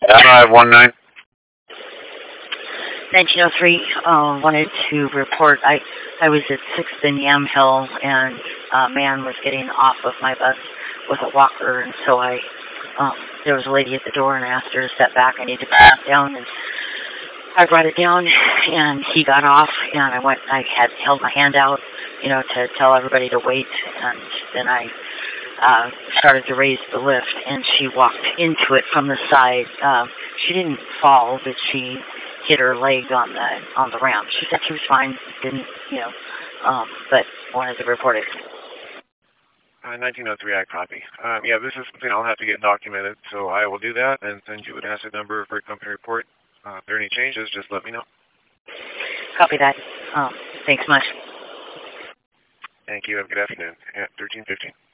519. 1903, wanted to report I was at 6th and Yamhill, and a man was getting off of my bus with a walker, and so there was a lady at the door, and I asked her to step back. I need to bring it down, and I brought it down, and he got off, and I had held my hand out, to tell everybody to wait, and then I started to raise the lift, and she walked into it from the side. She didn't fall, but she hit her leg on the ramp. She said she was fine, didn't, but wanted to report it. 1903, I copy. Yeah, this is something I'll have to get documented, so I will do that and send you an asset number for a company report. If there are any changes, just let me know. Copy that. Thanks much. Thank you. Have a good afternoon. 1315.